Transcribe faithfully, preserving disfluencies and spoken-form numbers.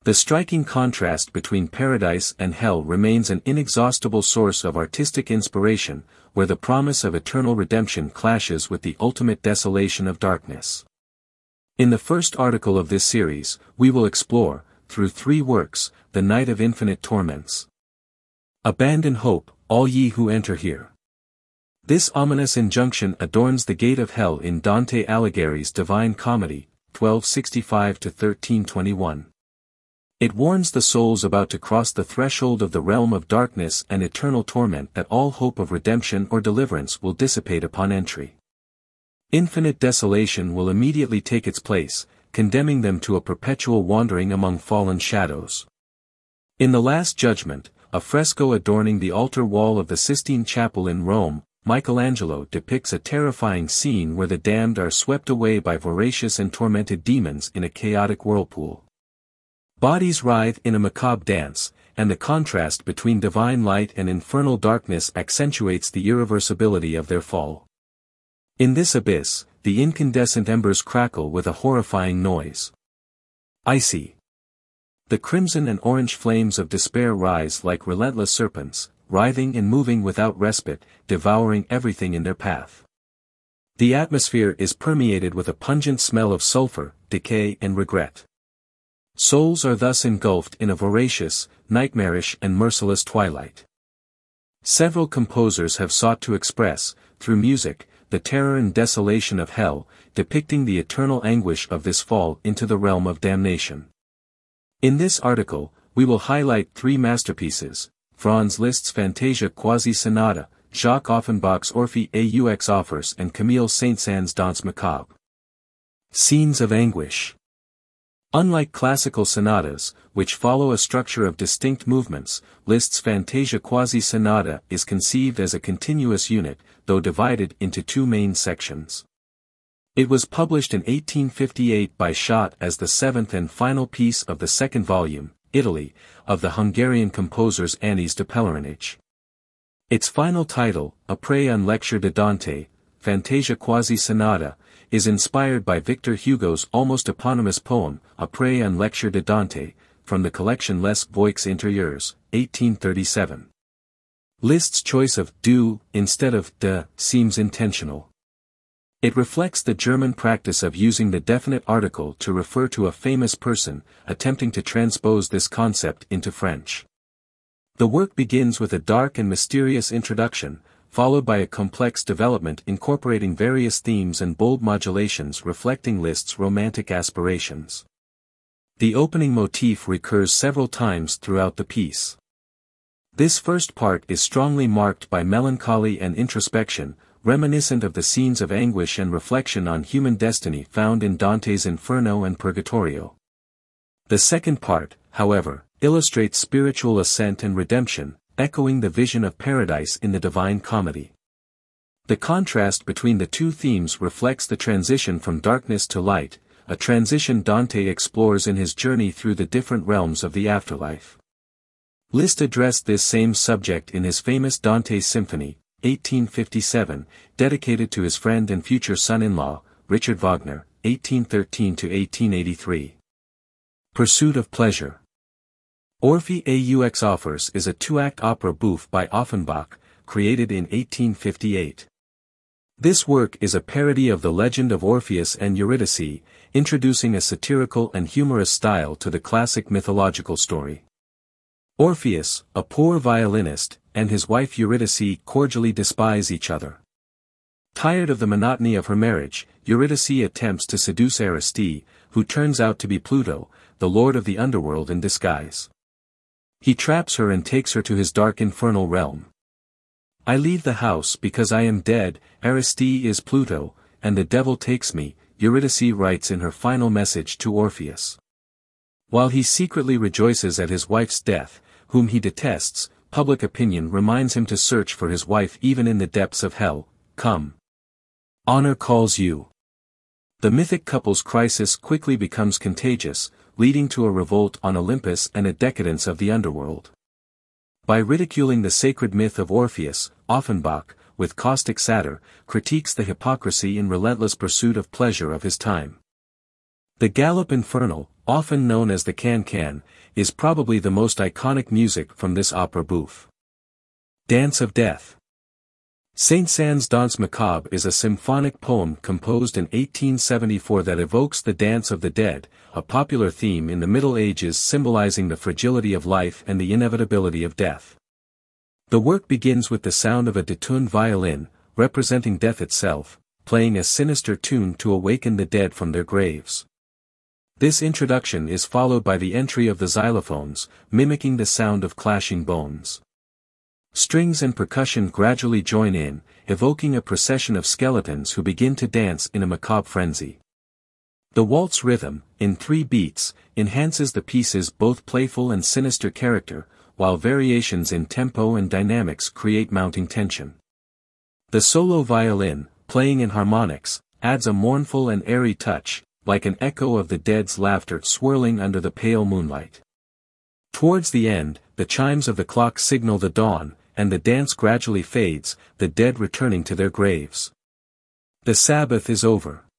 The striking contrast between paradise and hell remains an inexhaustible source of artistic inspiration, where the promise of eternal redemption clashes with the ultimate desolation of darkness. In the first article of this series, we will explore, through three works, the night of infinite torments. Abandon hope, all ye who enter here. This ominous injunction adorns the gate of hell in Dante Alighieri's Divine Comedy, twelve sixty-five to thirteen twenty-one. It warns the souls about to cross the threshold of the realm of darkness and eternal torment that all hope of redemption or deliverance will dissipate upon entry. Infinite desolation will immediately take its place, condemning them to a perpetual wandering among fallen shadows. In the Last Judgment, a fresco adorning the altar wall of the Sistine Chapel in Rome, Michelangelo depicts a terrifying scene where the damned are swept away by voracious and tormented demons in a chaotic whirlpool. Bodies writhe in a macabre dance, and the contrast between divine light and infernal darkness accentuates the irreversibility of their fall. In this abyss, the incandescent embers crackle with a horrifying noise. Icy. The crimson and orange flames of despair rise like relentless serpents, writhing and moving without respite, devouring everything in their path. The atmosphere is permeated with a pungent smell of sulfur, decay and regret. Souls are thus engulfed in a voracious, nightmarish and merciless twilight. Several composers have sought to express, through music, the terror and desolation of hell, depicting the eternal anguish of this fall into the realm of damnation. In this article, we will highlight three masterpieces: Franz Liszt's Fantasia Quasi Sonata, Jacques Offenbach's Orphée aux Enfers and Camille Saint-Saëns' Danse Macabre. Scenes of anguish. Unlike classical sonatas, which follow a structure of distinct movements, Liszt's Fantasia Quasi Sonata is conceived as a continuous unit, though divided into two main sections. It was published in eighteen fifty-eight by Schott as the seventh and final piece of the second volume, Italy, of the Hungarian composers Anísy de Pelerinich. Its final title, Après une lecture de Dante, Fantasia Quasi Sonata, is inspired by Victor Hugo's almost eponymous poem, Après une lecture de Dante, from the collection Les Voix intérieures, eighteen thirty-seven. Liszt's choice of du instead of de seems intentional. It reflects the German practice of using the definite article to refer to a famous person, attempting to transpose this concept into French. The work begins with a dark and mysterious introduction, followed by a complex development incorporating various themes and bold modulations reflecting Liszt's romantic aspirations. The opening motif recurs several times throughout the piece. This first part is strongly marked by melancholy and introspection, reminiscent of the scenes of anguish and reflection on human destiny found in Dante's Inferno and Purgatorio. The second part, however, illustrates spiritual ascent and redemption, echoing the vision of paradise in the Divine Comedy. The contrast between the two themes reflects the transition from darkness to light, a transition Dante explores in his journey through the different realms of the afterlife. Liszt addressed this same subject in his famous Dante Symphony, eighteen fifty-seven, dedicated to his friend and future son-in-law, Richard Wagner, eighteen thirteen to eighteen eighty-three. Pursuit of Pleasure. Orphée aux Enfers is a two-act opera bouffe by Offenbach, created in eighteen fifty-eight. This work is a parody of the legend of Orpheus and Eurydice, introducing a satirical and humorous style to the classic mythological story. Orpheus, a poor violinist, and his wife Eurydice cordially despise each other. Tired of the monotony of her marriage, Eurydice attempts to seduce Aristide, who turns out to be Pluto, the lord of the underworld in disguise. He traps her and takes her to his dark infernal realm. I leave the house because I am dead, Aristide is Pluto, and the devil takes me, Eurydice writes in her final message to Orpheus. While he secretly rejoices at his wife's death, whom he detests, public opinion reminds him to search for his wife even in the depths of hell. Come. Honor calls you. The mythic couple's crisis quickly becomes contagious, leading to a revolt on Olympus and a decadence of the underworld. By ridiculing the sacred myth of Orpheus, Offenbach, with caustic satire, critiques the hypocrisy and relentless pursuit of pleasure of his time. The Galop Infernal, often known as the can-can, is probably the most iconic music from this opera bouffe. Dance of Death. Saint-Saëns' Danse Macabre is a symphonic poem composed in eighteen seventy-four that evokes the Dance of the Dead, a popular theme in the Middle Ages symbolizing the fragility of life and the inevitability of death. The work begins with the sound of a detuned violin, representing death itself, playing a sinister tune to awaken the dead from their graves. This introduction is followed by the entry of the xylophones, mimicking the sound of clashing bones. Strings and percussion gradually join in, evoking a procession of skeletons who begin to dance in a macabre frenzy. The waltz rhythm, in three beats, enhances the piece's both playful and sinister character, while variations in tempo and dynamics create mounting tension. The solo violin, playing in harmonics, adds a mournful and airy touch, like an echo of the dead's laughter swirling under the pale moonlight. Towards the end, the chimes of the clock signal the dawn, and the dance gradually fades, the dead returning to their graves. The Sabbath is over.